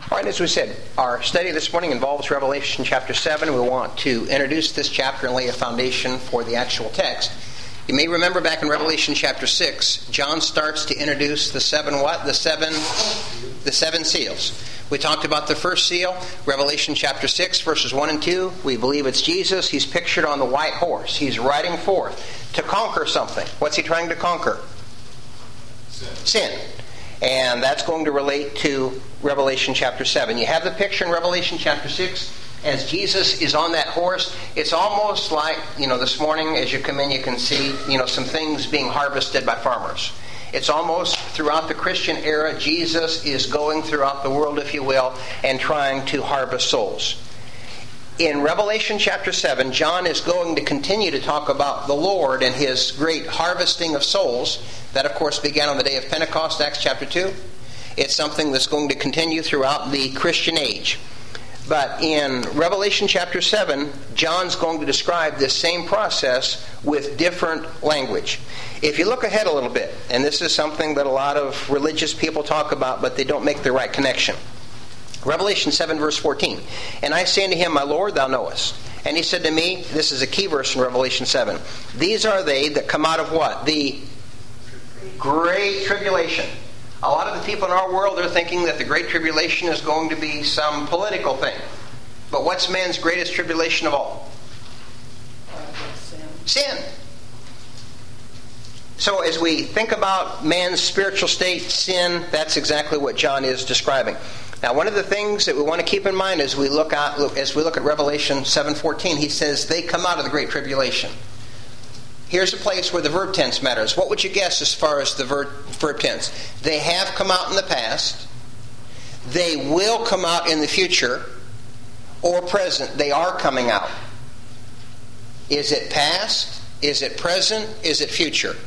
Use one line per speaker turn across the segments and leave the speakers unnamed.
All right, as we said, our study this morning involves Revelation chapter 7. We want to introduce this chapter and lay a foundation for the actual text. You may remember back in Revelation chapter 6, John starts to introduce the seven seals. We talked about the first seal, Revelation chapter 6, verses 1 and 2. We believe it's Jesus. He's pictured on the white horse. He's riding forth to conquer something. What's he trying to conquer? Sin. And that's going to relate to Revelation chapter 7. You have the picture in Revelation chapter 6 as Jesus is on that horse. It's almost like, this morning as you come in you can see, some things being harvested by farmers. It's almost throughout the Christian era, Jesus is going throughout the world, if you will, and trying to harvest souls. In Revelation chapter 7, John is going to continue to talk about the Lord and His great harvesting of souls. That, of course, began on the day of Pentecost, Acts chapter 2. It's something that's going to continue throughout the Christian age. But in Revelation chapter 7, John's going to describe this same process with different language. If you look ahead a little bit, and this is something that a lot of religious people talk about, but they don't make the right connection. Revelation 7, verse 14. And I say unto him, My Lord, thou knowest. And he said to me, this is a key verse in Revelation 7, These are they that come out of what? The Great Tribulation. A lot of the people in our world are thinking that the Great Tribulation is going to be some political thing. But what's man's greatest tribulation of all? Sin. So as we think about man's spiritual state, sin, that's exactly what John is describing. Now, one of the things that we want to keep in mind as we look at Revelation 7:14, he says they come out of the Great Tribulation. Here's a place where the verb tense matters. What would you guess as far as the verb tense? They have come out in the past. They will come out in the future. Or present. They are coming out. Is it past? Is it present? Is it future?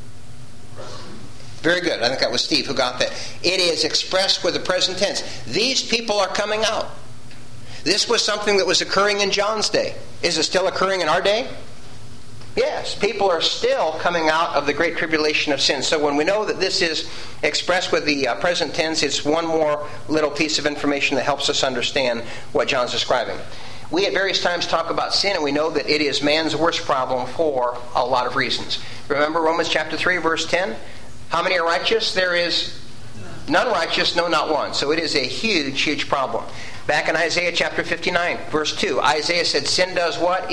Very good. I think that was Steve who got that. It is expressed with the present tense. These people are coming out. This was something that was occurring in John's day. Is it still occurring in our day? Yes. People are still coming out of the Great Tribulation of sin. So when we know that this is expressed with the present tense, it's one more little piece of information that helps us understand what John's describing. We at various times talk about sin, and we know that it is man's worst problem for a lot of reasons. Remember Romans chapter 3, verse 10? How many are righteous? There is none righteous, no, not one. So it is a huge, huge problem. Back in Isaiah chapter 59, verse 2, Isaiah said, sin does what?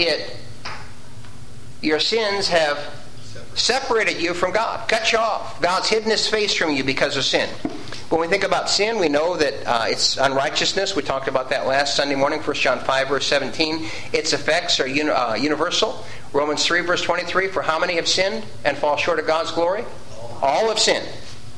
Your sins have separated you from God, cut you off. God's hidden His face from you because of sin. When we think about sin, we know that it's unrighteousness. We talked about that last Sunday morning, 1 John 5, verse 17. Its effects are universal. Romans 3, verse 23, for how many have sinned and fall short of God's glory? All have sinned.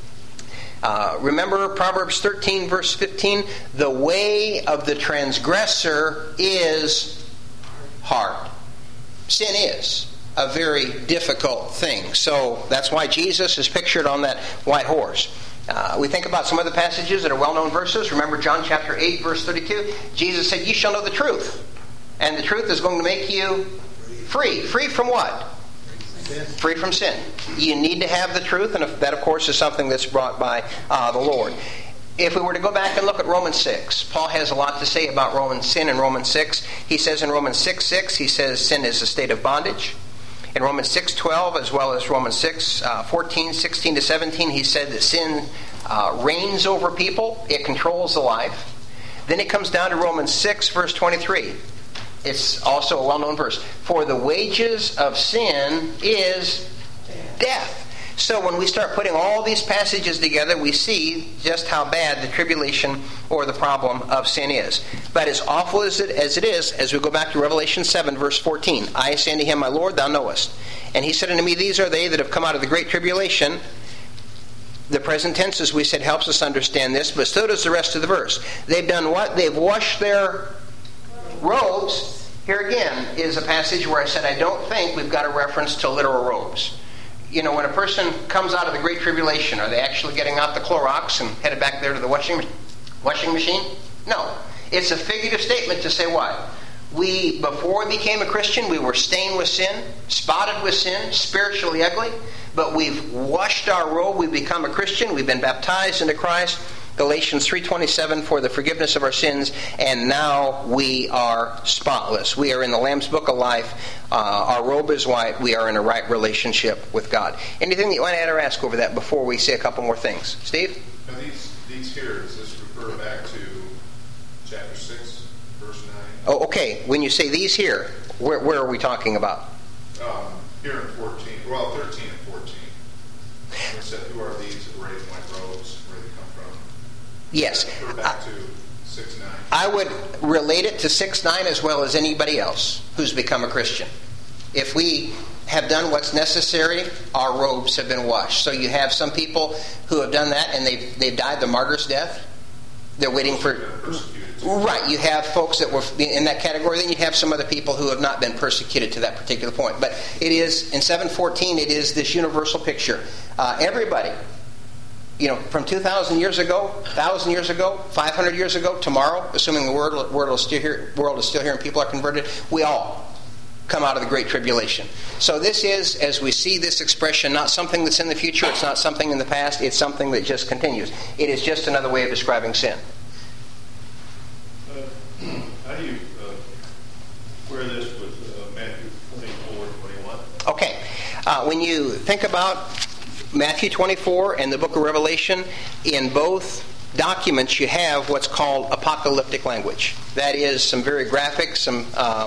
Remember Proverbs 13, verse 15, the way of the transgressor is hard. Sin is a very difficult thing. So that's why Jesus is pictured on that white horse. We think about some other passages that are well-known verses. Remember John chapter 8, verse 32? Jesus said, "You shall know the truth, and the truth is going to make you free." Free from what? Free from sin. You need to have the truth, and that, of course, is something that's brought by the Lord. If we were to go back and look at Romans 6, Paul has a lot to say about sin in Romans 6. He says in Romans 6:6, he says sin is a state of bondage. In Romans 6:12, as well as Romans 6:14, 16 to 17, he said that sin reigns over people. It controls the life. Then it comes down to Romans 6, verse 23. It's also a well-known verse. For the wages of sin is death. So when we start putting all these passages together, we see just how bad the tribulation or the problem of sin is. But as awful as it is, as we go back to Revelation 7, verse 14, I say unto him, My Lord, thou knowest. And he said unto me, These are they that have come out of the great tribulation. The present tense, as we said, helps us understand this, but so does the rest of the verse. They've done what? They've washed their robes. Here again is a passage where I said I don't think we've got a reference to literal robes. When a person comes out of the Great Tribulation, are they actually getting out the Clorox and headed back there to the washing machine? No. It's a figurative statement to say what? Before we became a Christian, we were stained with sin, spotted with sin, spiritually ugly, but we've washed our robe, we've become a Christian, we've been baptized into Christ, Galatians 3:27, for the forgiveness of our sins, and now we are spotless. We are in the Lamb's Book of Life. Our robe is white. We are in a right relationship with God. Anything that you want to add or ask over that before we say a couple more things? Steve?
Now these here, does this refer back to chapter 6, verse 9?
Oh, okay. When you say these here, where are we talking about?
Here in 13 and 14. It said, who are these that wear white robes? Where they come from?
Yes.
Refer back to 6, 9.
I would relate it to 6, 9 as well as anybody else who's become a Christian. If we have done what's necessary, our robes have been washed. So you have some people who have done that and they've died the martyr's death. They're waiting for... Right, you have folks that were in that category. Then you have some other people who have not been persecuted to that particular point. But it is, in 7:14, it is this universal picture. Everybody, from 2,000 years ago, 1,000 years ago, 500 years ago, tomorrow, assuming the world is still here and people are converted, we all come out of the Great Tribulation. So this is, as we see this expression, not something that's in the future, it's not something in the past, it's something that just continues. It is just another way of describing sin.
How do you square this with Matthew 24:21?
Okay. When you think about Matthew 24 and the book of Revelation, in both documents you have what's called apocalyptic language. That is some very graphic, some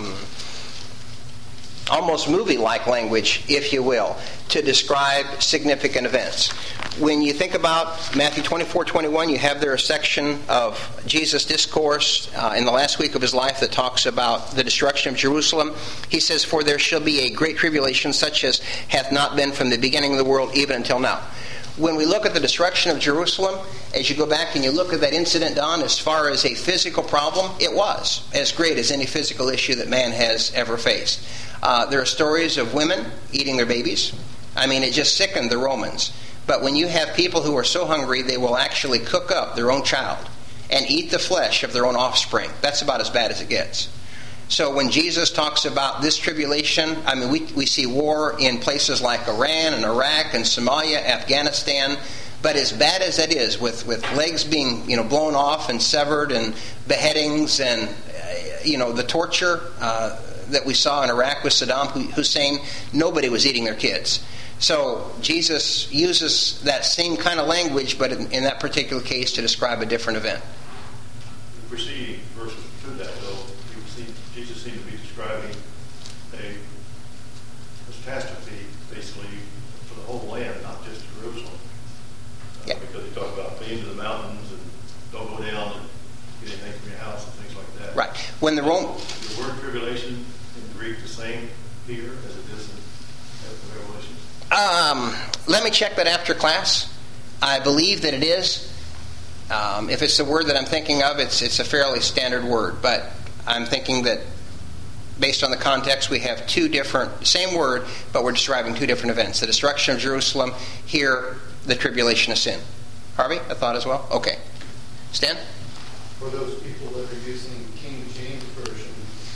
almost movie-like language, if you will, to describe significant events. When you think about Matthew 24:21, you have there a section of Jesus' discourse in the last week of his life that talks about the destruction of Jerusalem. He says, for there shall be a great tribulation such as hath not been from the beginning of the world even until now. When we look at the destruction of Jerusalem, as you go back and you look at that incident, Don, as far as a physical problem, it was as great as any physical issue that man has ever faced. There are stories of women eating their babies. I mean, it just sickened the Romans. But when you have people who are so hungry, they will actually cook up their own child and eat the flesh of their own offspring. That's about as bad as it gets. So when Jesus talks about this tribulation, I mean, we see war in places like Iran and Iraq and Somalia, Afghanistan. But as bad as that is, with legs being blown off and severed and beheadings and the torture that we saw in Iraq with Saddam Hussein, nobody was eating their kids. So Jesus uses that same kind of language, but in that particular case to describe a different event.
The preceding verses to that, though, Jesus seemed to be describing a catastrophe, basically, for the whole land, not just Jerusalem.
Yeah.
Because he talked about being to the mountains and don't go down and get anything from your house and things like that.
Right. When the word
tribulation in Greek the same here as it is in Revelation?
Let me check that after class. I believe that it is. If it's the word that I'm thinking of, it's a fairly standard word. But I'm thinking that based on the context, we have same word, but we're describing two different events. The destruction of Jerusalem, here, the tribulation of sin. Harvey, a thought as well? Okay. Stan?
For those people that are using King James Version,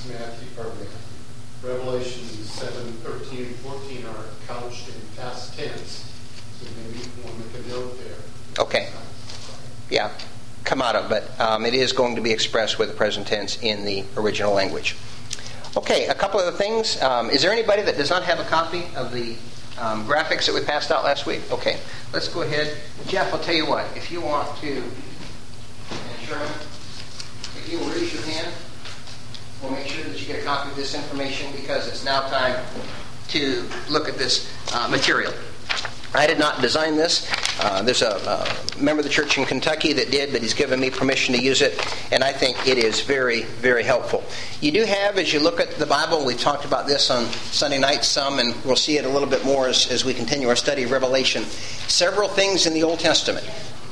Revelation 7:13 and 14 are couched in past tense. So maybe you want to make a note there.
Okay. Yeah. Come out of, but it is going to be expressed with the present tense in the original language. Okay, a couple of other things. Is there anybody that does not have a copy of the graphics that we passed out last week? Okay, let's go ahead. Jeff, I'll tell you what. If you want to, and Sherman, if you will raise your hand, we'll make sure that you get a copy of this information because it's now time to look at this material. I did not design this. There's a member of the church in Kentucky that did, but he's given me permission to use it, and I think it is very, very helpful. You do have, as you look at the Bible, we talked about this on Sunday night some, and we'll see it a little bit more as we continue our study of Revelation. Several things in the Old Testament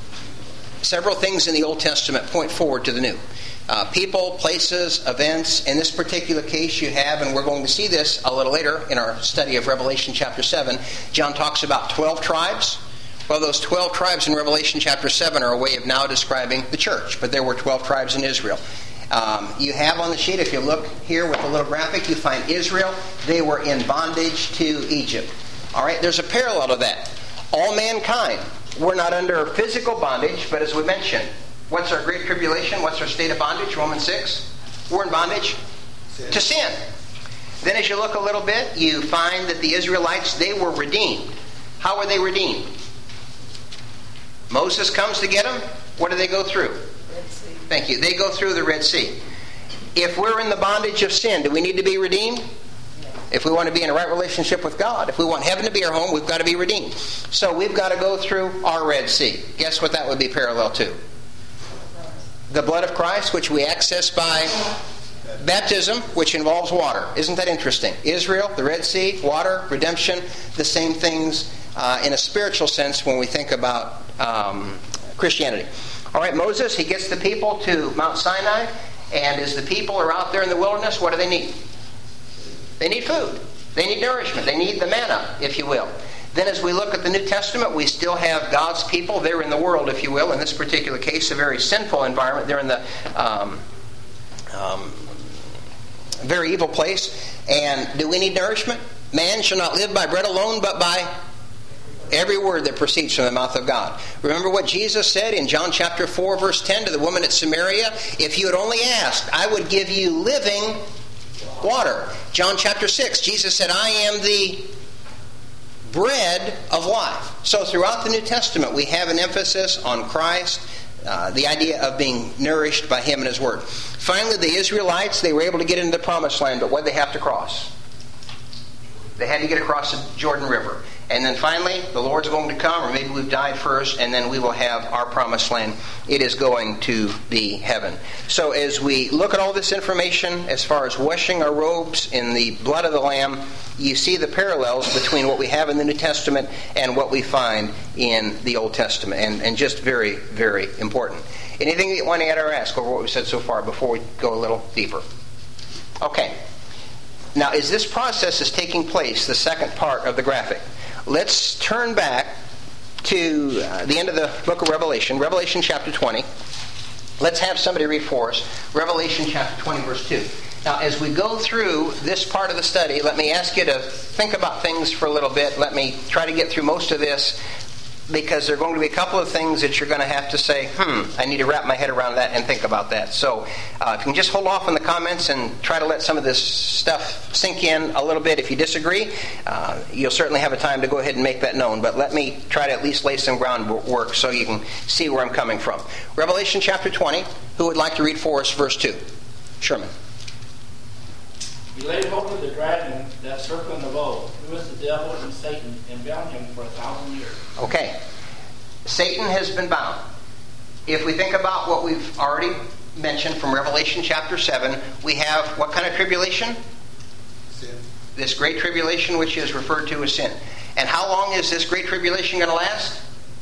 point forward to the New. People, places, events. In this particular case you have, and we're going to see this a little later in our study of Revelation chapter 7, John talks about 12 tribes. Well, those 12 tribes in Revelation chapter 7 are a way of now describing the church, but there were 12 tribes in Israel. You have on the sheet, if you look here with the little graphic, you find Israel. They were in bondage to Egypt. All right, there's a parallel to that. All mankind We're not under physical bondage, but as we mentioned, what's our great tribulation? What's our state of bondage? Romans 6. We're in bondage to sin. Then as you look a little bit, you find that the Israelites, they were redeemed. How were they redeemed? Moses comes to get them. What do they go through?
Red Sea.
Thank you. They go through the Red Sea. If we're in the bondage of sin, do we need to be redeemed? If we want to be in a right relationship with God, if we want heaven to be our home, we've got to be redeemed. So we've got to go through our Red Sea. Guess what that would be parallel to? The blood of Christ, which we access by baptism, which involves water. Isn't that interesting? Israel, the Red Sea, water, redemption, the same things in a spiritual sense when we think about Christianity. All right, Moses, he gets the people to Mount Sinai, and as the people are out there in the wilderness, what do they need? They need food. They need nourishment. They need the manna, if you will. Then as we look at the New Testament, we still have God's people. They're in the world, if you will. In this particular case, a very sinful environment. They're in the very evil place. And do we need nourishment? Man shall not live by bread alone, but by every word that proceeds from the mouth of God. Remember what Jesus said in John chapter 4, verse 10 to the woman at Samaria? If you had only asked, I would give you living water. John chapter 6, Jesus said, I am the bread of life. So throughout the New Testament, we have an emphasis on Christ, the idea of being nourished by Him and His Word. Finally, the Israelites, they were able to get into the Promised Land, but what did they have to cross? They had to get across the Jordan River. And then finally, the Lord's going to come, or maybe we've died first, and then we will have our promised land. It is going to be heaven. So as we look at all this information, as far as washing our robes in the blood of the Lamb, you see the parallels between what we have in the New Testament and what we find in the Old Testament. And just very, very important. Anything that you want to add or ask over what we've said so far before we go a little deeper? Okay. Now, as this process is taking place, the second part of the graphic, let's turn back to the end of the book of Revelation, Revelation chapter 20. Let's have somebody read for us Revelation chapter 20, verse 2. Now, as we go through this part of the study, let me ask you to think about things for a little bit. Let me try to get through most of this, because there are going to be a couple of things that you're going to have to say, I need to wrap my head around that and think about that. So if you can just hold off on the comments and try to let some of this stuff sink in a little bit. If you disagree, you'll certainly have a time to go ahead and make that known. But let me try to at least lay some groundwork so you can see where I'm coming from. Revelation chapter 20. Who would like to read for us verse 2? Sherman.
He laid hold of the dragon, that serpent of old, who is the devil and Satan, and bound him for 1,000 years.
Okay. Satan has been bound. If we think about what we've already mentioned from Revelation chapter 7, we have what kind of tribulation?
Sin.
This great tribulation, which is referred to as sin. And how long is this great tribulation going to last?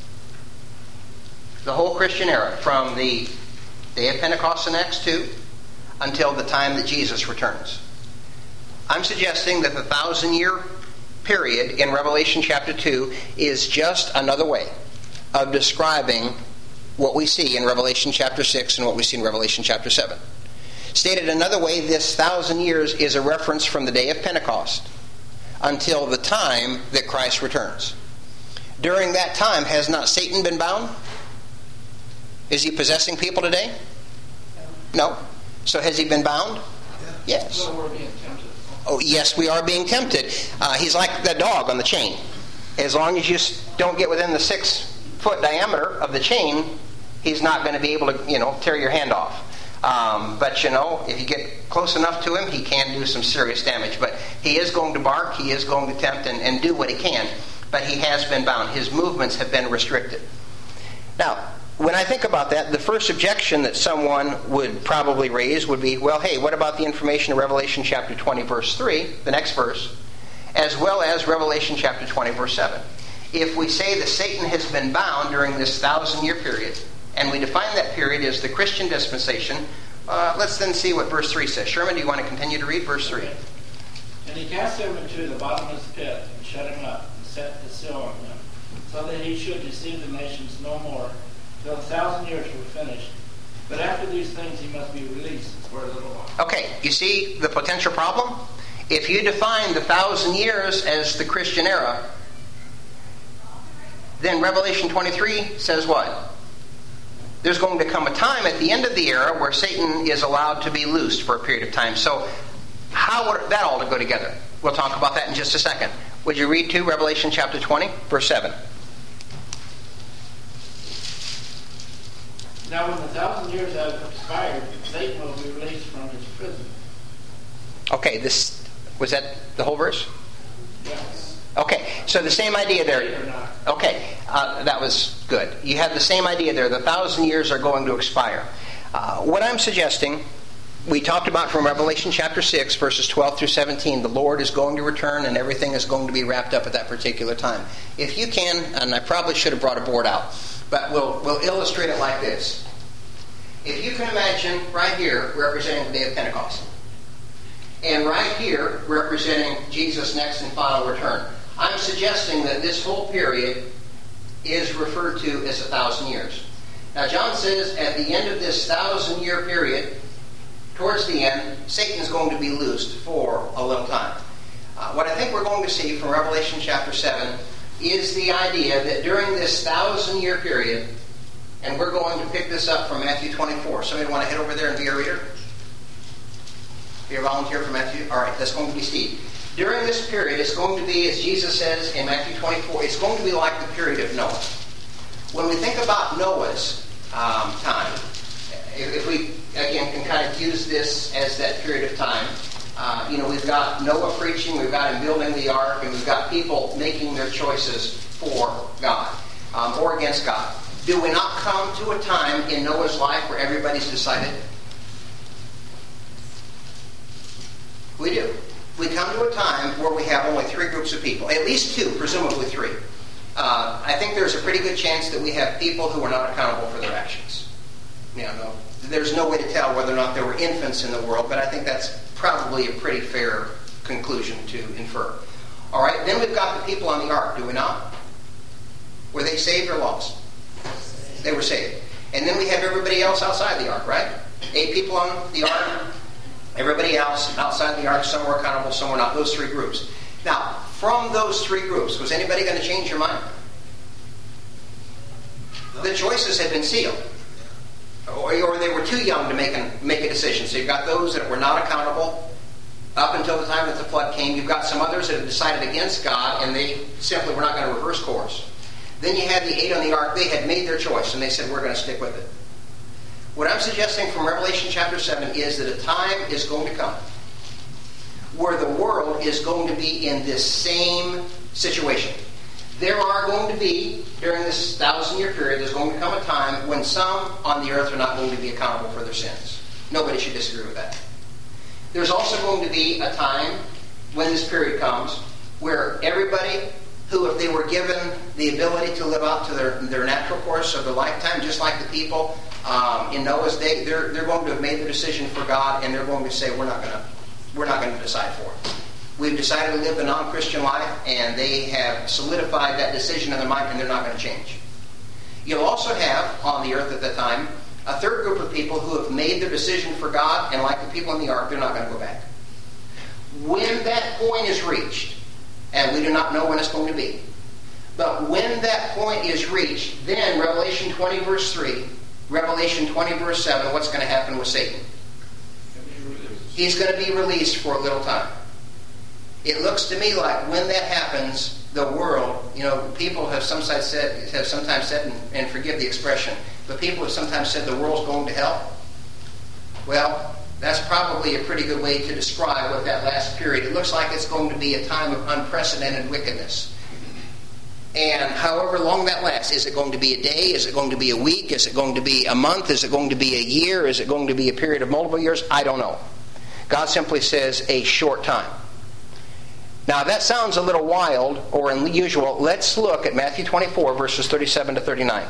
The whole Christian era, from the day of Pentecost in Acts 2 until the time that Jesus returns. I'm suggesting that the 1,000-year period in Revelation chapter 2 is just another way of describing what we see in Revelation chapter 6 and what we see in Revelation chapter 7. Stated another way, this 1,000 years is a reference from the day of Pentecost until the time that Christ returns. During that time, has not Satan been bound? Is he possessing people today? No. So has he been bound? Yes.
So we're being tempted.
Oh, yes, we are being tempted. He's like the dog on the chain. As long as you don't get within the 6-foot diameter of the chain, he's not going to be able to, tear your hand off. But, if you get close enough to him, he can do some serious damage. But he is going to bark, he is going to tempt and do what he can. But he has been bound. His movements have been restricted. Now, when I think about that, the first objection that someone would probably raise would be, well, hey, what about the information in Revelation chapter 20, verse 3, the next verse, as well as Revelation chapter 20, verse 7? If we say that Satan has been bound during this 1,000-year period, and we define that period as the Christian dispensation, let's then see what verse 3 says. Sherman, do you want to continue to read verse 3?
And he cast him into the bottomless pit, and shut him up, and set the seal on him, so that he should deceive the nations no more, till 1,000 years were finished. But after these things he must be released for a little while.
Okay, you see the potential problem? If you define the 1,000 years as the Christian era, then Revelation 23 says what? There's going to come a time at the end of the era where Satan is allowed to be loosed for a period of time. So how would that all go together? We'll talk about that in just a second. Would you read to Revelation chapter 20, verse 7?
Now when the 1,000 years have expired, Satan will be released from his prison.
Okay, was that the whole verse?
Yes.
Okay, so the same idea there. Okay, that was good. You have the same idea there. The 1,000 years are going to expire. What I'm suggesting, we talked about from Revelation chapter 6, verses 12 through 17, the Lord is going to return and everything is going to be wrapped up at that particular time. If you can, and I probably should have brought a board out, but we'll illustrate it like this. If you can imagine right here representing the day of Pentecost, and right here representing Jesus' next and final return, I'm suggesting that this whole period is referred to as 1,000 years. Now John says at the end of this 1,000-year period, towards the end, Satan is going to be loosed for a little time. What I think we're going to see from Revelation chapter 7 is the idea that during this 1,000-year period, and we're going to pick this up from Matthew 24. Somebody want to head over there and be a reader? Be a volunteer for Matthew? All right, that's going to be Steve. During this period, it's going to be, as Jesus says in Matthew 24, it's going to be like the period of Noah. When we think about Noah's time, if we, again, can kind of use this as that period of time, we've got Noah preaching, we've got him building the ark, and we've got people making their choices for God or against God. Do we not come to a time in Noah's life where everybody's decided? We do. We come to a time where we have only three groups of people, at least two, presumably three. I think there's a pretty good chance that we have people who are not accountable for their actions. There's no way to tell whether or not there were infants in the world, but I think that's probably a pretty fair conclusion to infer. All right, then we've got the people on the ark, do we not? Were they saved or lost? They were saved. And then we have everybody else outside the ark, right? 8 people on the ark. Everybody else outside the ark, some were accountable, some were not. Those three groups. Now, from those three groups, was anybody going to change your mind? The choices had been sealed. Or they were too young to make a decision. So you've got those that were not accountable up until the time that the flood came. You've got some others that have decided against God, and they simply were not going to reverse course. Then you had the 8 on the ark. They had made their choice, and they said, we're going to stick with it. What I'm suggesting from Revelation chapter 7 is that a time is going to come where the world is going to be in this same situation. There are going to be, during this 1,000-year period, there's going to come a time when some on the earth are not going to be accountable for their sins. Nobody should disagree with that. There's also going to be a time when this period comes where everybody who, if they were given the ability to live out to their natural course of their lifetime, just like the people in Noah's day, they're going to have made the decision for God, and they're going to say, we're not going to decide for it. We've decided to live the non-Christian life, and they have solidified that decision in their mind, and they're not going to change. You'll also have, on the earth at that time, a third group of people who have made their decision for God, and like the people in the ark, they're not going to go back. When that point is reached, and we do not know when it's going to be, but when that point is reached, then Revelation 20 verse 3, Revelation 20 verse 7, what's going to happen with Satan? He's going to be released for a little time. It looks to me like when that happens, the world, people have sometimes said, and forgive the expression, but people have sometimes said the world's going to hell. Well, that's probably a pretty good way to describe what that last period. It looks like it's going to be a time of unprecedented wickedness. And however long that lasts, is it going to be a day? Is it going to be a week? Is it going to be a month? Is it going to be a year? Is it going to be a period of multiple years? I don't know. God simply says a short time. Now, if that sounds a little wild or unusual, let's look at Matthew 24, verses 37 to 39.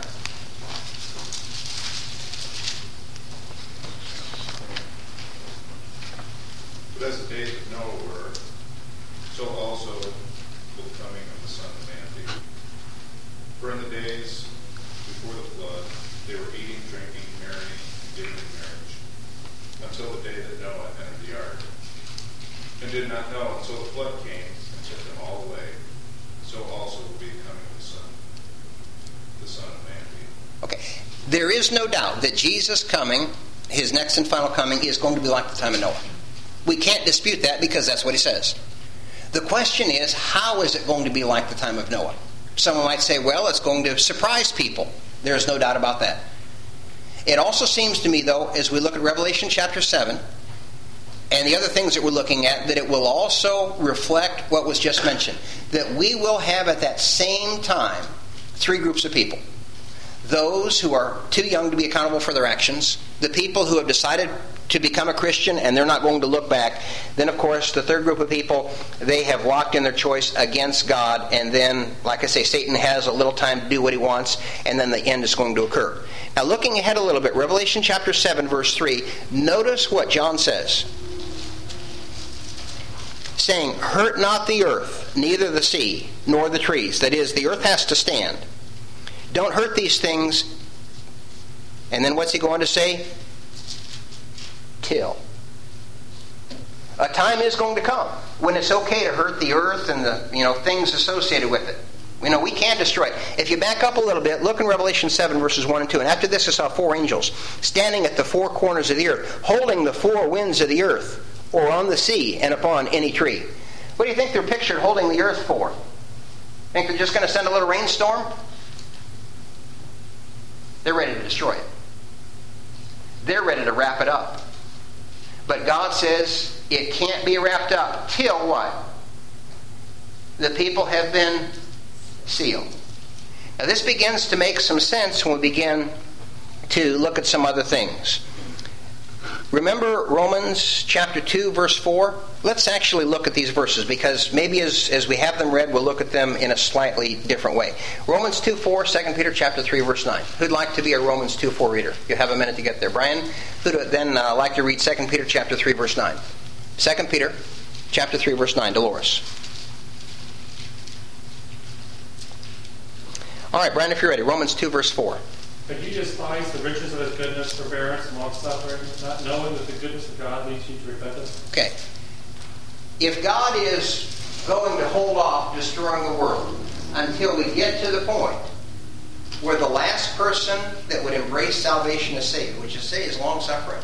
But as the days of Noah were, so also will the coming of the Son of Man be. For in the days before the flood, they were eating, drinking, marrying, and giving in marriage, until the day that Noah entered the ark, and did not know until the flood came and took them all away. So also will be the coming of the Son. the Son of Man be?
Okay. There is no doubt that Jesus coming, his next and final coming, is going to be like the time of Noah. We can't dispute that because that's what he says. The question is, how is it going to be like the time of Noah? Someone might say, well, it's going to surprise people. There's no doubt about that. It also seems to me, though, as we look at Revelation chapter 7, and the other things that we're looking at, that it will also reflect what was just mentioned. That we will have at that same time 3 groups of people. Those who are too young to be accountable for their actions. The people who have decided to become a Christian and they're not going to look back. Then, of course, the third group of people, they have locked in their choice against God. And then, like I say, Satan has a little time to do what he wants. And then the end is going to occur. Now, looking ahead a little bit, Revelation chapter 7, verse 3, notice what John says. Saying, hurt not the earth, neither the sea, nor the trees. That is, the earth has to stand. Don't hurt these things. And then what's he going to say? Till. A time is going to come when it's okay to hurt the earth and the things associated with it. We can't destroy it. If you back up a little bit, look in Revelation 7, verses 1 and 2. And after this I saw 4 angels standing at the 4 corners of the earth, holding the 4 winds of the earth, or on the sea, and upon any tree. What do you think they're pictured holding the earth for? Think they're just going to send a little rainstorm? They're ready to destroy it. They're ready to wrap it up. But God says it can't be wrapped up till what? The people have been sealed. Now this begins to make some sense when we begin to look at some other things. Remember Romans chapter 2, verse 4? Let's actually look at these verses because maybe as we have them read, we'll look at them in a slightly different way. Romans 2:4, 2 Peter chapter 3, verse 9. Who'd like to be a Romans 2:4 reader? You have a minute to get there. Brian, who'd then like to read 2 Peter chapter 3, verse 9? 2 Peter chapter 3, verse 9. Dolores. All right, Brian, if you're ready. Romans 2, verse 4.
But you despise the riches of his goodness, forbearance, and long-suffering, not knowing that the goodness of God leads you to repentance.
Okay. If God is going to hold off destroying the world until we get to the point where the last person that would embrace salvation is saved, which is say is long-suffering.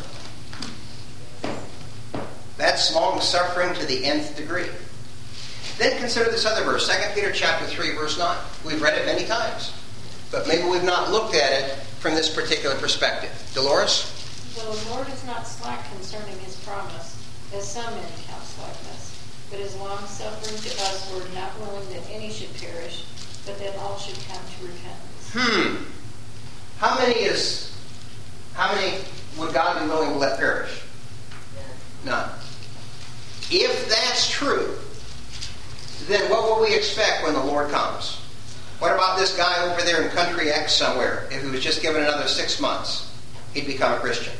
That's long-suffering to the nth degree. Then consider this other verse, 2 Peter chapter 3, verse 9. We've read it many times. But maybe we've not looked at it from this particular perspective. Dolores?
So the Lord is not slack concerning his promise, as some men count slackness, but is long-suffering to us, who are not willing that any should perish, but that all should come to repentance.
How many would God be willing to let perish? None. If that's true, then what will we expect when the Lord comes? What about this guy over there in country X somewhere? If he was just given another 6 months, he'd become a Christian.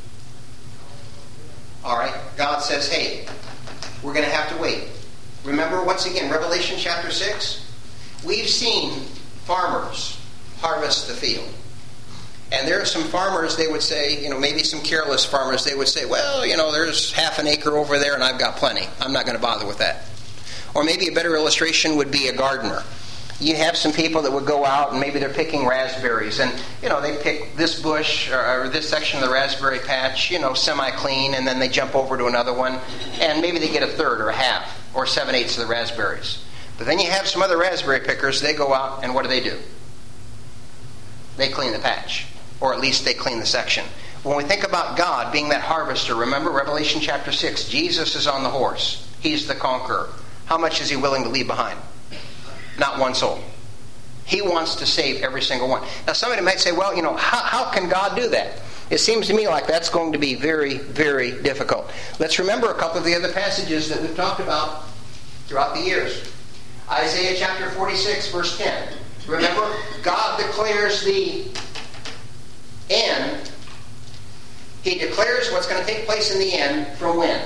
All right, God says, hey, we're going to have to wait. Remember, once again, Revelation chapter 6? We've seen farmers harvest the field. And there are some farmers, they would say, maybe some careless farmers, they would say, well, there's half an acre over there and I've got plenty. I'm not going to bother with that. Or maybe a better illustration would be a gardener. You have some people that would go out and maybe they're picking raspberries and, they pick this bush or this section of the raspberry patch, semi-clean, and then they jump over to another one and maybe they get a third or a half or 7/8 of the raspberries. But then you have some other raspberry pickers, they go out and what do? They clean the patch, or at least they clean the section. When we think about God being that harvester, remember Revelation chapter 6, Jesus is on the horse. He's the conqueror. How much is he willing to leave behind? Not one soul. He wants to save every single one. Now somebody might say, well, how can God do that? It seems to me like that's going to be very, very difficult. Let's remember a couple of the other passages that we've talked about throughout the years. Isaiah chapter 46, verse 10. Remember, God declares the end. He declares what's going to take place in the end from when?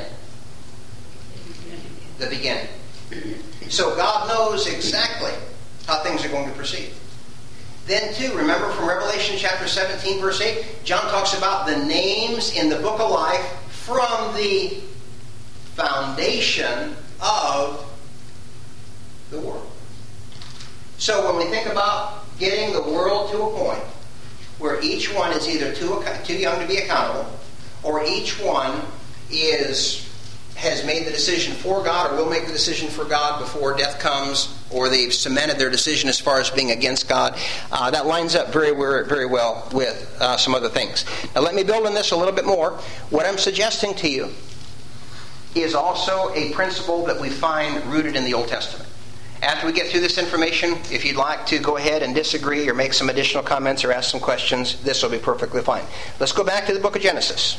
The beginning. So God knows exactly how things are going to proceed. Then too, remember from Revelation chapter 17, verse 8, John talks about the names in the book of life from the foundation of the world. So when we think about getting the world to a point where each one is either too young to be accountable, or each one has made the decision for God or will make the decision for God before death comes, or they've cemented their decision as far as being against God. That lines up very, very well with some other things. Now let me build on this a little bit more. What I'm suggesting to you is also a principle that we find rooted in the Old Testament. After we get through this information, if you'd like to go ahead and disagree or make some additional comments or ask some questions, this will be perfectly fine. Let's go back to the book of Genesis.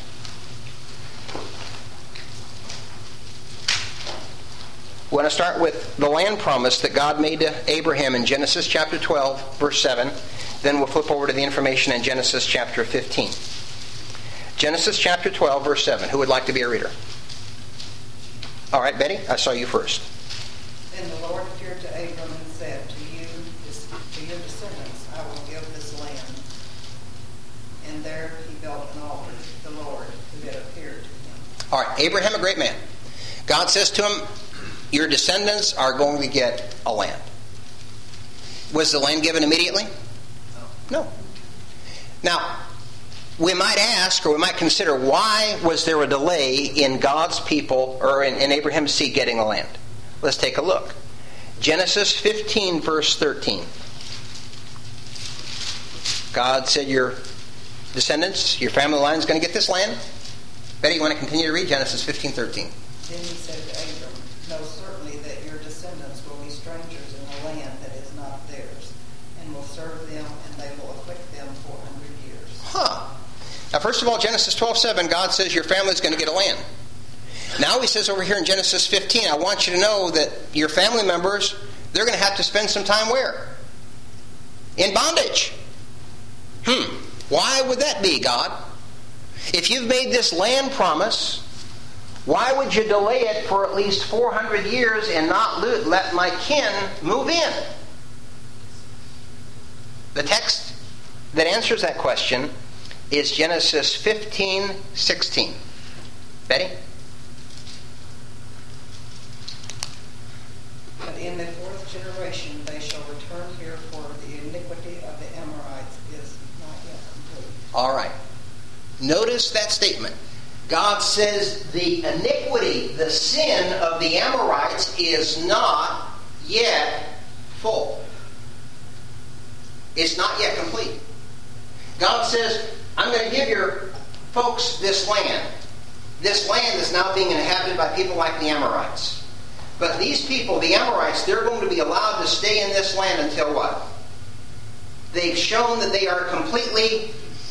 We want to start with the land promise that God made to Abraham in Genesis chapter 12, verse 7. Then we'll flip over to the information in Genesis chapter 15. Genesis chapter 12, verse 7. Who would like to be a reader? All right, Betty, I saw you first.
Then the Lord appeared to Abram and said, to your descendants I will give this land. And there he built an altar to the Lord who had appeared to him.
All right, Abraham, a great man. God says to him, your descendants are going to get a land. Was the land given immediately? No. Now, we might ask, or we might consider, why was there a delay in God's people, or in Abraham's seed getting the land? Let's take a look. Genesis 15, verse 13. God said your descendants, your family line is going to get this land. Betty, you want to continue to read Genesis 15, 13?
Then he said to Abram, know certainly that your descendants will be strangers in a land that is not theirs, and will serve them, and they will afflict them 400 years.
Now, first of all, Genesis 12:7, God says your family's going to get a land. Now he says over here in Genesis 15, I want you to know that your family members, they're going to have to spend some time where? In bondage. Why would that be, God? If you've made this land promise, why would you delay it for at least 400 years and not let my kin move in? The text that answers that question is Genesis 15:16. Betty?
But in the fourth generation they shall return here, for the iniquity of the Amorites is not yet complete.
All right. Notice that statement. God says the iniquity, the sin of the Amorites is not yet full. It's not yet complete. God says, I'm going to give your folks this land. This land is now being inhabited by people like the Amorites. But these people, the Amorites, they're going to be allowed to stay in this land until what? They've shown that they are completely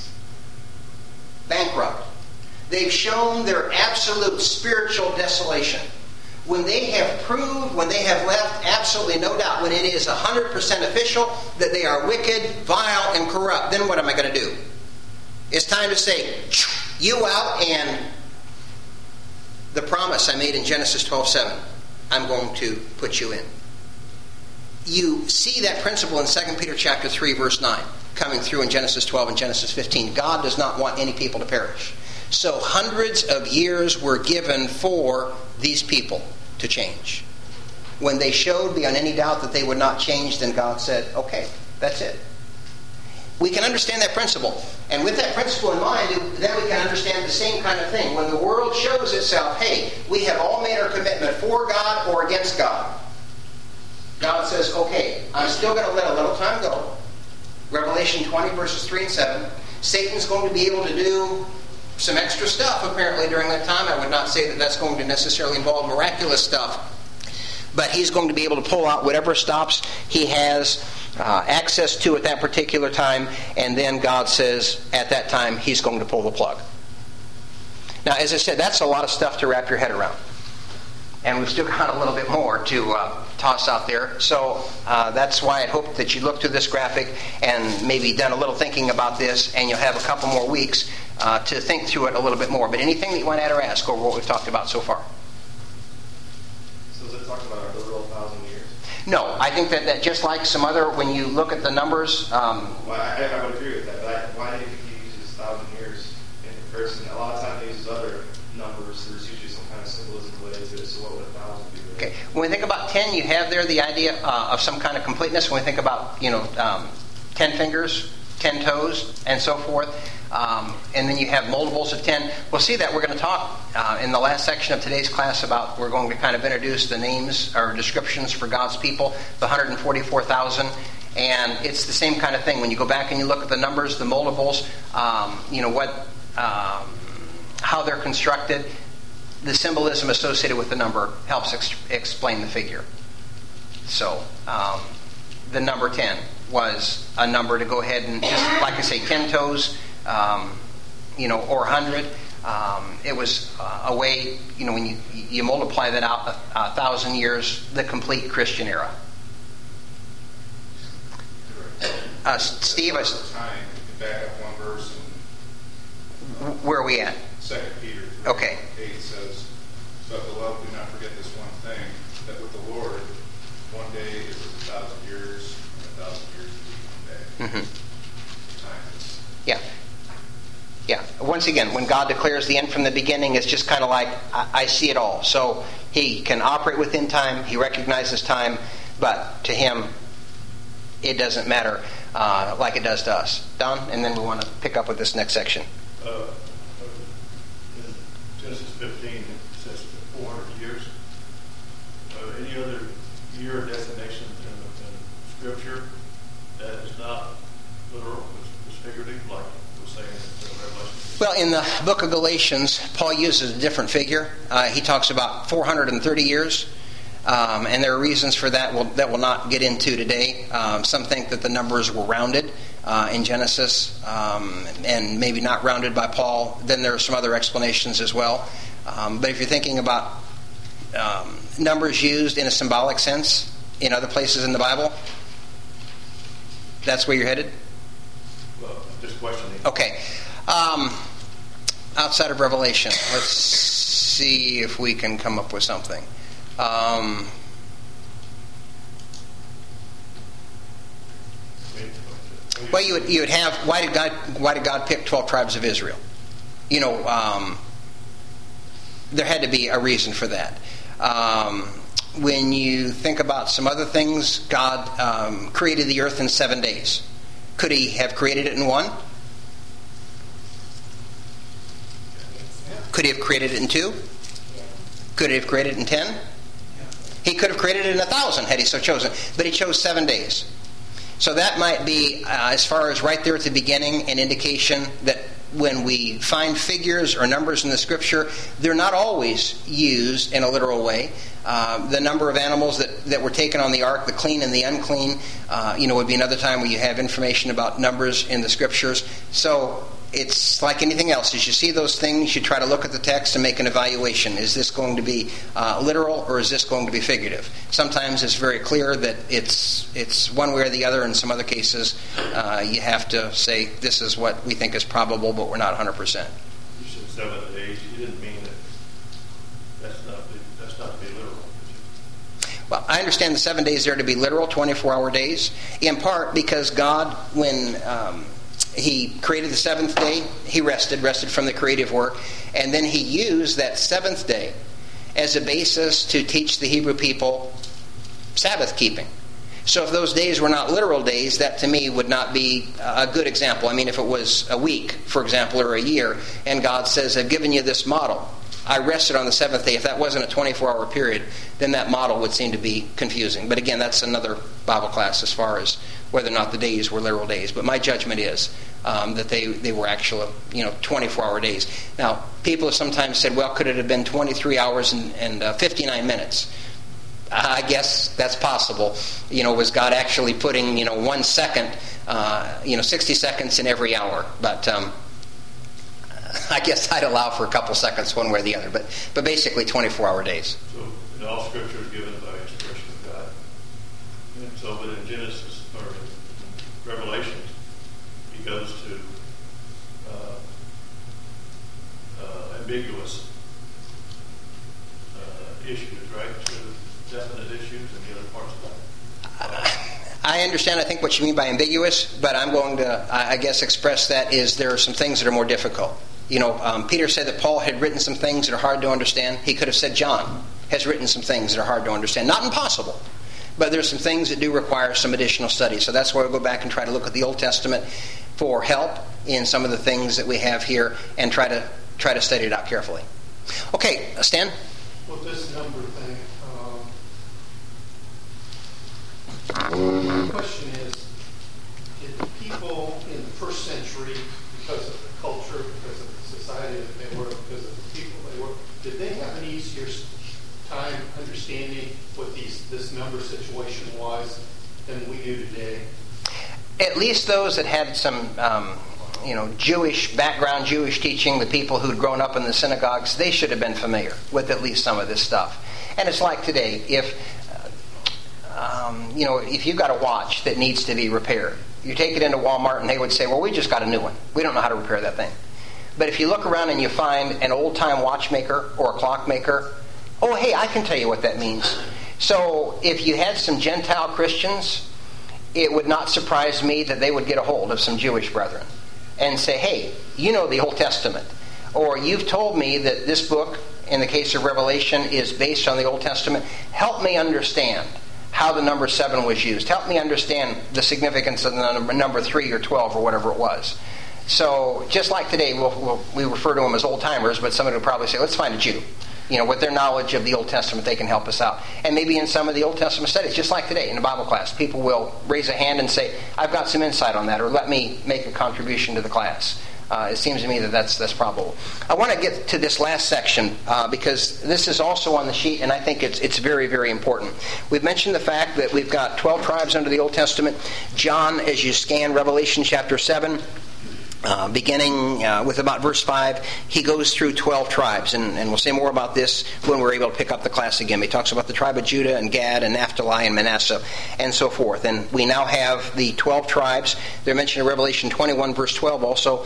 bankrupt. They've shown their absolute spiritual desolation. When they have proved, when they have left absolutely no doubt, when it is 100% official that they are wicked, vile, and corrupt, then what am I going to do? It's time to say, you out, and the promise I made in Genesis 12:7, I'm going to put you in. You see that principle in 2 Peter chapter 3, verse 9, coming through in Genesis 12 and Genesis 15. God does not want any people to perish. So hundreds of years were given for these people to change. When they showed beyond any doubt that they would not change, then God said, okay, that's it. We can understand that principle. And with that principle in mind, then we can understand the same kind of thing. When the world shows itself, hey, we have all made our commitment for God or against God. God says, okay, I'm still going to let a little time go. Revelation 20, verses 3 and 7. Satan's going to be able to do some extra stuff apparently during that time. I would not say that that's going to necessarily involve miraculous stuff. But he's going to be able to pull out whatever stops he has access to at that particular time. And then God says at that time he's going to pull the plug. Now, as I said, that's a lot of stuff to wrap your head around. And we've still got a little bit more to toss out there. So that's why I hope that you look through this graphic and maybe done a little thinking about this, and you'll have a couple more weeks to think through it a little bit more. But anything that you want to add or ask over what we've talked about so far?
So is it talking about the real 1,000 years?
No, I think that just like some other, when you look at the numbers...
Well, I would agree with that, but why do you think he uses 1,000 years in comparison? A lot of times he uses other numbers. There's usually some kind of symbolism related to it, so what would 1,000 be? Related?
Okay, when we think about 10, you have there the idea of some kind of completeness. When we think about, 10 fingers, 10 toes, and so forth. And then you have multiples of 10. We'll see that. We're going to talk in the last section of today's class about, we're going to kind of introduce the names or descriptions for God's people, the 144,000. And it's the same kind of thing. When you go back and you look at the numbers, the multiples, how they're constructed, the symbolism associated with the number helps explain the figure. So, the number 10 was a number to go ahead and, just like I say, 10 toes, or 100. It was a way, when you multiply that out 1,000 years, the complete Christian era. Steve,
time, back up one verse.
Where are we at?
2 Peter 3,
Okay.
8 says, "But beloved, do not forget this one thing, that with the Lord, one day is 1,000 years, and 1,000 years is one day."
Mm-hmm.
Time is.
Yeah. Yeah. Once again, when God declares the end from the beginning, it's just kind of like, I see it all. So He can operate within time. He recognizes time. But to Him, it doesn't matter like it does to us. Don? And then we want to pick up with this next section.
In Genesis 15, it says 400 years. Any other year definition in Scripture that is not literal, is figurative, like we're saying in Revelation?
Well, in the book of Galatians, Paul uses a different figure. He talks about 430 years. And there are reasons for that that we'll not get into today. Some think that the numbers were rounded in Genesis, and maybe not rounded by Paul. Then there are some other explanations as well. But if you're thinking about numbers used in a symbolic sense in other places in the Bible, that's where you're headed?
Well, just questioning.
Okay. Outside of Revelation, let's see if we can come up with something. Well, you would have, why did God pick 12 tribes of Israel? There had to be a reason for that. When you think about some other things, God created the earth in 7 days. Could He have created it in 1? Could He have created it in 2? Could He have created it in 10? He could have created it in 1,000 had He so chosen. But He chose 7 days. So that might be, as far as right there at the beginning, an indication that when we find figures or numbers in the Scripture, they're not always used in a literal way. The number of animals that were taken on the ark, the clean and the unclean, would be another time where you have information about numbers in the Scriptures. So it's like anything else. As you see those things, you try to look at the text and make an evaluation. Is this going to be literal, or is this going to be figurative? Sometimes it's very clear that it's one way or the other. In some other cases, you have to say, this is what we think is probable, but we're not 100%.
You said 7 days. You didn't mean that that's not to be literal.
Well, I understand the 7 days there to be literal, 24-hour days, in part because God, when He created the seventh day, He rested from the creative work, and then He used that seventh day as a basis to teach the Hebrew people Sabbath keeping. So if those days were not literal days, that to me would not be a good example. I mean, if it was a week, for example, or a year, and God says, I've given you this model. I rested on the seventh day. If that wasn't a 24-hour period, then that model would seem to be confusing. But again, that's another Bible class as far as whether or not the days were literal days. But my judgment is that they were actual, 24-hour days. Now, people have sometimes said, well, could it have been 23 hours and 59 minutes? I guess that's possible. Was God actually putting, 1 second, 60 seconds in every hour? But I guess I'd allow for a couple seconds one way or the other. But basically 24-hour days.
So, all Scripture is given by inspiration of God. And so, but in Genesis, or in Revelation, He goes to ambiguous issues, right? To definite issues in the other parts of that.
I understand, I think, what you mean by ambiguous, but I'm going to, I guess, express that is there are some things that are more difficult. Peter said that Paul had written some things that are hard to understand. He could have said John has written some things that are hard to understand. Not impossible, But there's some things that do require some additional study. So that's why we'll go back and try to look at the Old Testament for help in some of the things that we have here and try to study it out carefully. Okay, Stan?
Well, this number thing, the question is, did the people in the first century, because of the culture, because of the society that they were, because of the people they were, did they have an easier time understanding what this number situation was than we do today?
At least those that had some Jewish background, Jewish teaching, the people who'd grown up in the synagogues, they should have been familiar with at least some of this stuff. And it's like today, if you've got a watch that needs to be repaired, you take it into Walmart and they would say, well, we just got a new one. We don't know how to repair that thing. But if you look around and you find an old-time watchmaker or a clockmaker, oh, hey, I can tell you what that means. So if you had some Gentile Christians, it would not surprise me that they would get a hold of some Jewish brethren and say, hey, you know the Old Testament. Or you've told me that this book, in the case of Revelation, is based on the Old Testament. Help me understand how the number 7 was used. Help me understand the significance of the number 3 or 12 or whatever it was. So just like today, we refer to them as old-timers, but somebody would probably say, let's find a Jew. With their knowledge of the Old Testament, they can help us out. And maybe in some of the Old Testament studies, just like today in the Bible class, people will raise a hand and say, I've got some insight on that, or let me make a contribution to the class. It seems to me that that's probable. I want to get to this last section because this is also on the sheet, and I think it's very, very important. We've mentioned the fact that we've got 12 tribes under the Old Testament. John, as you scan Revelation chapter 7, beginning with about verse 5, he goes through 12 tribes, and we'll say more about this when we're able to pick up the class again. He talks about the tribe of Judah and Gad and Naphtali and Manasseh and so forth. And we now have the 12 tribes. They're mentioned in Revelation 21 verse 12 also,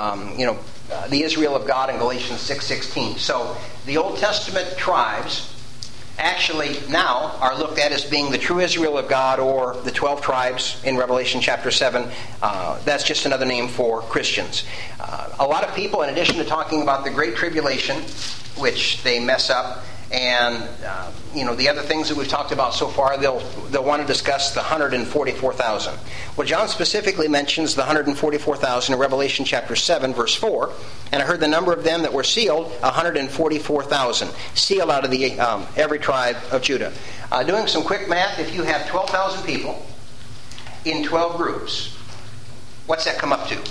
the Israel of God in Galatians 6:16. So the Old Testament tribes actually now are looked at as being the true Israel of God, or the 12 tribes in Revelation chapter 7. That's just another name for Christians. A lot of people, in addition to talking about the Great Tribulation, which they mess up, and the other things that we've talked about so far, they'll want to discuss the 144,000. Well, John specifically mentions the 144,000 in Revelation chapter 7, verse 4. And I heard the number of them that were sealed, 144,000. Sealed out of the every tribe of Judah. Doing some quick math, if you have 12,000 people in 12 groups, what's that come up to?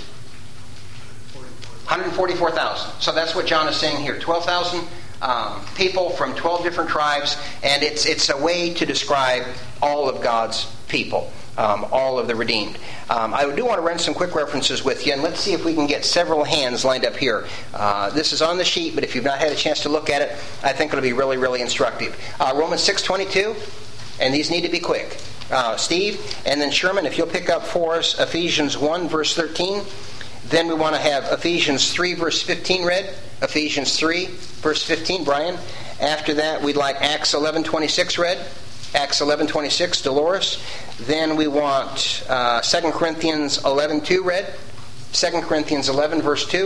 144,000. So that's what John is saying here. 12,000 people from 12 different tribes, and it's a way to describe all of God's people, all of the redeemed. I do want to run some quick references with you, and let's see if we can get several hands lined up here. This is on the sheet, but if you've not had a chance to look at it, I think it'll be really, really instructive. Romans 6:22, and these need to be quick. Steve, and then Sherman, if you'll pick up for us Ephesians 1, verse 13. Then we want to have Ephesians 3, verse 15 read. Ephesians 3, verse 15, Brian. After that, we'd like Acts 11:26 read. Acts 11:26, Dolores. Then we want 2 Corinthians 11:2 read. 2 Corinthians 11, verse 2.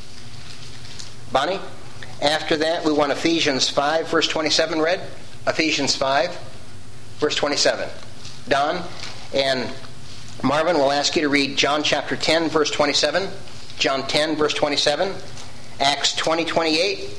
Bonnie. After that, we want Ephesians 5, verse 27 read. Ephesians 5, verse 27. Don. And Marvin, we'll ask you to read John chapter 10, verse 27. John 10, verse 27. Acts 20:28.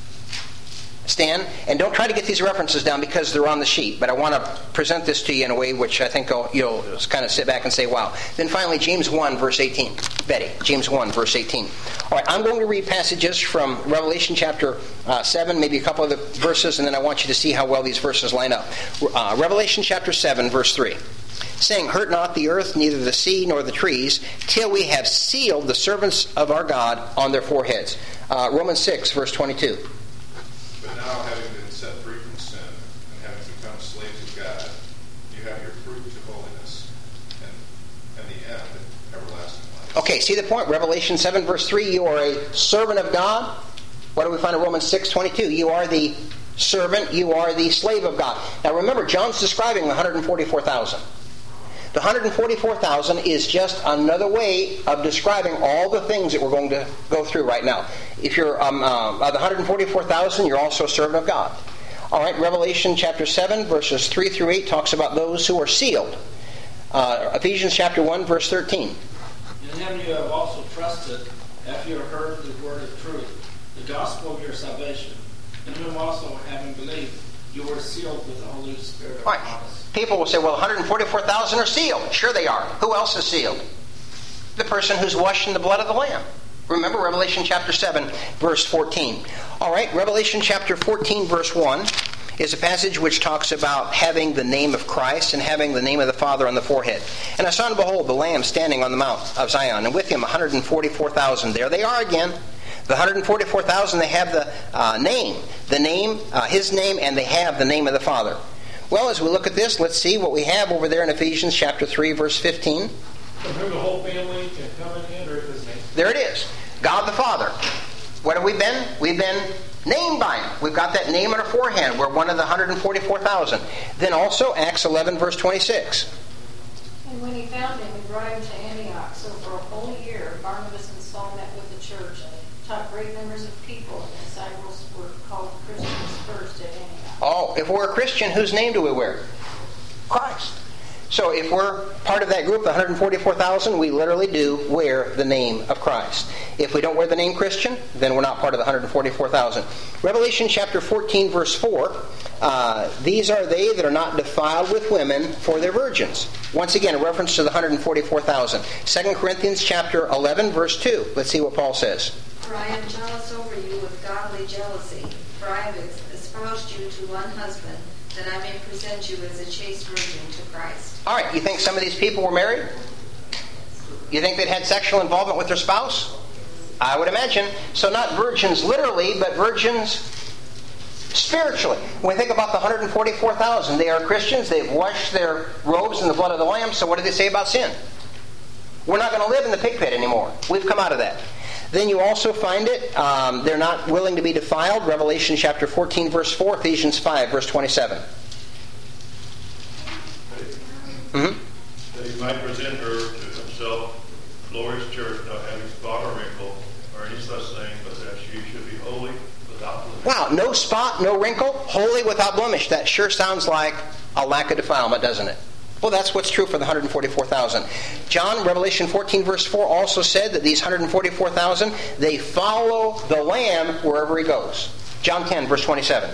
Stan, and don't try to get these references down because they're on the sheet, but I want to present this to you in a way which I think you'll kind of sit back and say, wow. Then finally, James 1, verse 18. Betty, James 1, verse 18. All right, I'm going to read passages from Revelation chapter 7, maybe a couple of the verses, and then I want you to see how well these verses line up. Revelation chapter 7, verse 3. Saying, hurt not the earth, neither the sea, nor the trees, till we have sealed the servants of our God on their foreheads. Romans 6, verse 22.
But now, having been set free from sin, and having become slaves of God, you have your fruit to holiness, and the end, everlasting life.
Okay, see the point? Revelation 7, verse 3, you are a servant of God. What do we find in Romans 6, 22? You are the servant, you are the slave of God. Now remember, John's describing the 144,000. The 144,000 is just another way of describing all the things that we're going to go through right now. If you're the 144,000, you're also a servant of God. All right, Revelation chapter 7, verses 3 through 8 talks about those who are sealed. Ephesians chapter 1, verse 13.
In him you have also trusted, after you have heard the word of truth, the gospel of your salvation, in whom also, having believed, you were sealed with the Holy Spirit of promise.
People will say, well, 144,000 are sealed. Sure they are. Who else is sealed? The person who's washed in the blood of the Lamb. Remember Revelation chapter 7, verse 14. All right, Revelation chapter 14, verse 1 is a passage which talks about having the name of Christ and having the name of the Father on the forehead. And I saw, and behold, the Lamb standing on the mount of Zion, and with him 144,000. There they are again. The 144,000, they have his name, and they have the name of the Father. Well, as we look at this, let's see what we have over there in Ephesians chapter 3, verse 15.
From whom the whole family can come and enter his name.
There it is. God the Father. What have we been? We've been named by him. We've got that name on our forehead. We're one of the 144,000. Then also Acts 11, verse 26.
And when he found him, he brought him to Antioch. So for a whole year, Barnabas and Saul met with the church, taught great numbers of people, and disciples were called Christians first at Antioch.
Oh, if we're a Christian, whose name do we wear? Christ. So if we're part of that group, the 144,000, we literally do wear the name of Christ. If we don't wear the name Christian, then we're not part of the 144,000. Revelation chapter 14, verse 4, these are they that are not defiled with women, for they're virgins. Once again, a reference to the 144,000. 2 Corinthians chapter 11, verse 2. Let's see what Paul says.
For I am jealous over you with godly jealousy, for I have espoused you to one husband, that I may present you as a chaste virgin to Christ.
All right, you think some of these people were married? You think they'd had sexual involvement with their spouse? I would imagine. So not virgins literally, but virgins spiritually. When we think about the 144,000, they are Christians. They've washed their robes in the blood of the Lamb. So what do they say about sin? We're not going to live in the pig pit anymore. We've come out of that. Then you also find it, they're not willing to be defiled. Revelation chapter 14, verse 4, Ephesians 5, verse 27.
That he might present her to himself, glorious church, not having spot or wrinkle, or any such thing, but that she should be holy, without blemish.
Wow, no spot, no wrinkle, holy without blemish. That sure sounds like a lack of defilement, doesn't it? Well, that's what's true for the 144,000. John, Revelation 14, verse 4, also said that these 144,000, they follow the Lamb wherever he goes. John 10, verse 27.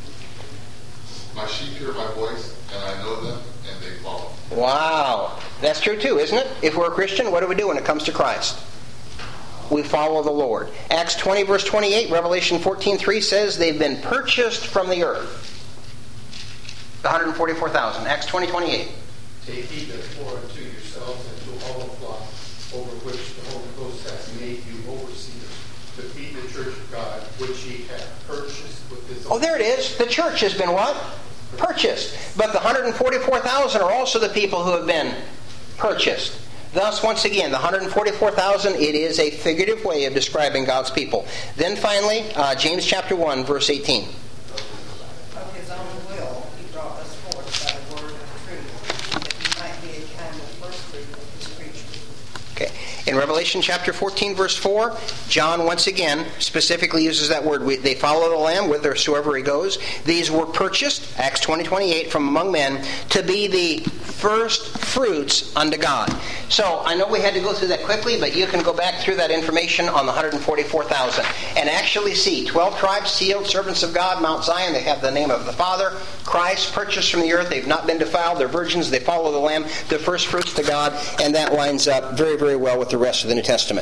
My sheep hear my voice, and I know them, and they follow.
Wow. That's true too, isn't it? If we're a Christian, what do we do when it comes to Christ? We follow the Lord. Acts 20, verse 28, Revelation 14, 3 says they've been purchased from the earth. The 144,000. Acts 20, 28.
Take heed therefore unto yourselves and to all the flock over which the Holy Ghost hath made you overseers, to feed the church of God, which he hath purchased with his own.
Oh, there it is. The church has been what? Purchased. But the 144,000 are also the people who have been purchased. Thus, once again, the 144,000, it is a figurative way of describing God's people. Then finally, James chapter 1, verse 18.
Of his own will he brought us forth by the word of truth, that he might be a kind of first fruit of his creatures.
Okay. In Revelation chapter 14, verse 4, John once again specifically uses that word. They follow the Lamb whithersoever he goes. These were purchased, Acts 20:28, from among men to be the first fruits unto God. So I know we had to go through that quickly, but you can go back through that information on the 144,000 and actually see 12 tribes sealed, servants of God, Mount Zion. They have the name of the Father, Christ, purchased from the earth. They've not been defiled. They're virgins. They follow the Lamb, the first fruits to God, and that lines up very, very well with the rest of the New Testament.